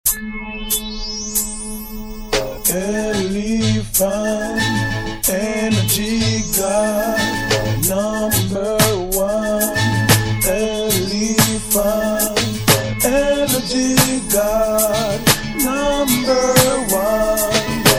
Elephant, energy god, number one. Elephant, energy god, number one.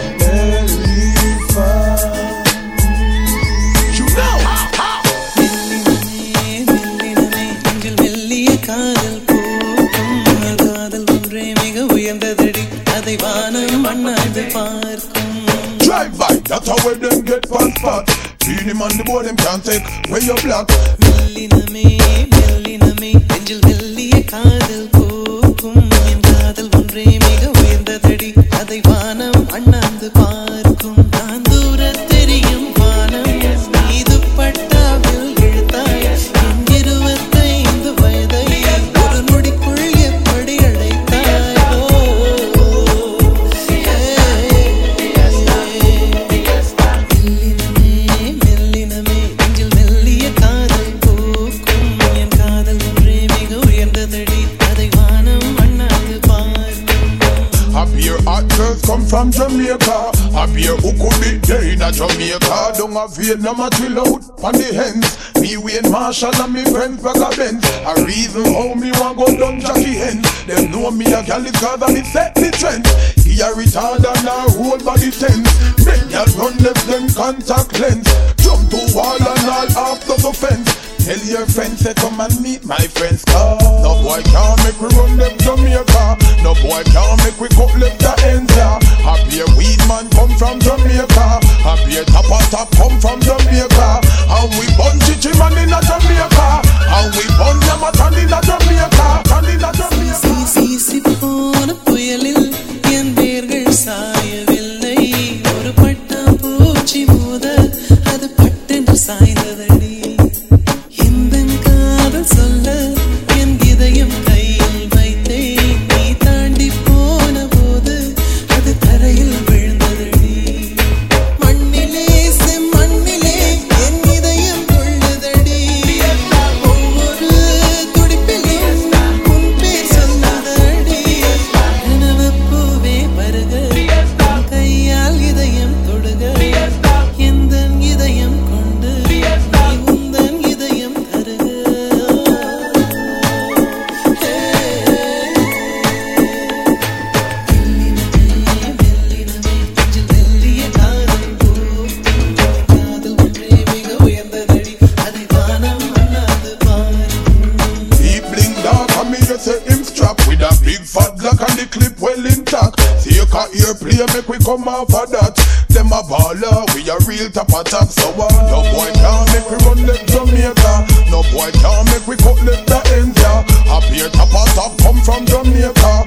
Elephant. You know how. மெல்லினமே எங்கள் மெல்லிய காதல் போக்கும் காதல் ஒன்றே மிக உயர்ந்ததடி அதை வானம் அண்ணாந்து பார்க்கும். Drive by, that's how where them get fast spot. Feel him on the board, them can't take where you block. மெல்லினமே நெஞ்சில் மெல்லிய காதல் போக்கும் என் காதல் ஒன்றே மிக உயர்ந்ததடி அதை வானம் அண்ணாந்து பார்க்கும். நான் தூர தெரியும் வானம் மீது பட்டாவில் இழுத்தாய் என் 25 வயதை ஒரு நொடிக்குள் எப்படி அழைத்தாய். மெல்லினமே நெஞ்சில் மெல்லிய காதல் போக்கும் என் காதல் ஒன்றே மிக உயர்ந்ததடி அதை வானம் அண்ணாந்து பார்க்கும். A beer hot girls come from Jamaica. A beer who could be there in a Jamaica. Don't have Vietnam a chill out on the hands. Me Wayne Marshall and me friends back a Benz. A reason how me want go down Jackie Hens. Them know me a gal is cause I me set the trend. He a retard and a whole body tense. Make y'all run left them contact lens. Jump to wall and all after the fence. Tell your friends say come and meet my friends. No boy can't make we run them Jamaica. No boy can't make we cut left the ends. A beer weed man come from Jamaica. A beer top come from Jamaica. And we bun chichi man in a Jamaica. And we bun Yamatan in a Jamaica. சீசி போன புயலில் என் வேர்கள் சாயவில்லை ஒரு பட்டாம் பூச்சி மோத அது பட்டென்று சாய்ந்ததடி. எந்தன் காதல் சொல்ல என் இதயம் கையில் வைத்தேன் நீ தாண்டி போன போது அது தரையில் விழுந்ததடி. மண்ணிலே செம்மண்ணிலே என் இதயம் கொள்ளுதடி ஒவ்வொரு துடிப்பிலும் உன் பேர் சொன்னதடி. கனவுப்பூவே வருக உன் கையால் இதயம் தொடுக எந்தன் இதயம் கொண்டு நீ உந்தன் இதயம் தருக. மெல்லினமே நெஞ்சில் மெல்லிய காதல் போக்கும் காதல் ஒன்றே மிக உயர்ந்ததடி அதை வானம் அண்ணாந்து பார்க்கும். He bling dark and me just say him strap with a big fat block and the clip well intact. See you can hear play make we come off of that. Them a baller, we a real top of top. So no boy can't make we run left Jamaica. No boy can't make we cut left the ends. A beer top of top come from Jamaica.